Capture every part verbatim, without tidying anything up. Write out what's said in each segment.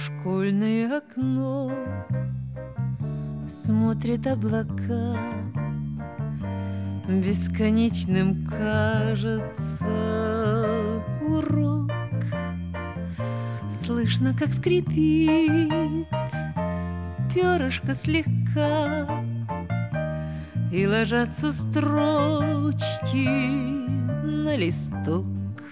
школьное окно смотрят облака. Бесконечным кажется урок. Слышно, как скрипит перышко слегка, и ложатся строчки на листок.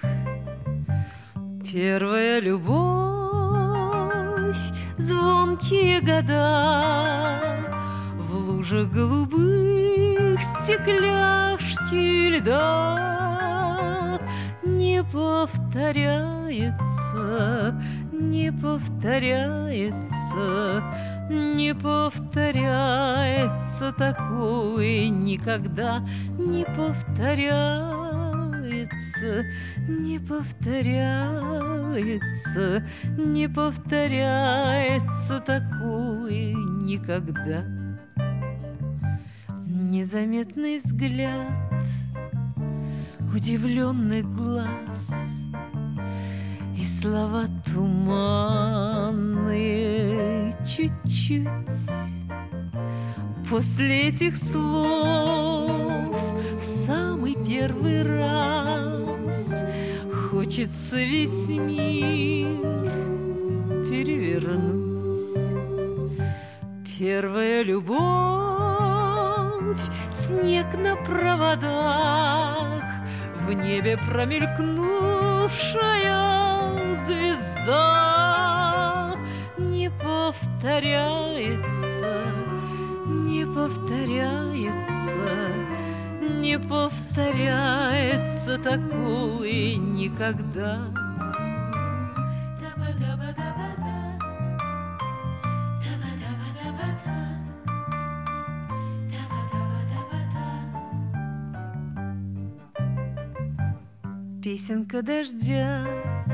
Первая любовь, звонкие года, в лужах голубых стекляшки льда. Не повторяется, не повторяется, не повторяется такое никогда. Не повторяется, не повторяется, не повторяется такое никогда. Незаметный взгляд удивленных глаз и слова туманные чуть-чуть. После этих слов в самый первый раз хочется весь мир перевернуть. Первая любовь, снег на проводах, в небе промелькнувшая звезда. Не повторяется, не повторяется, не повторяется такое никогда. Песенка дождя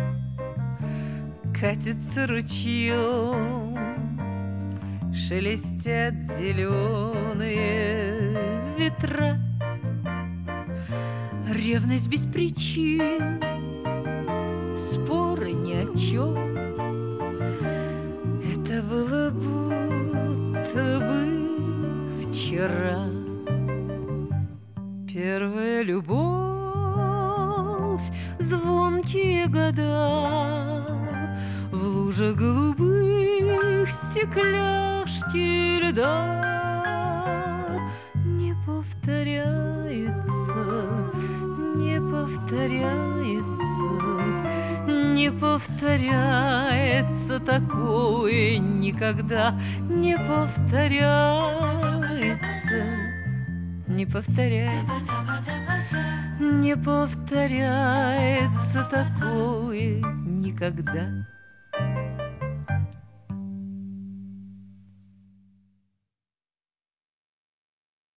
катится ручьем, шелестят зеленые ветра. Ревность без причин, споры ни о чем. Это было будто бы вчера. Первая любовь, звонкие года, в лужах голубых стекляшки льда. Не повторяется, не повторяется, не повторяется такое никогда. Не повторяется, не повторяется, не повторяется такое никогда.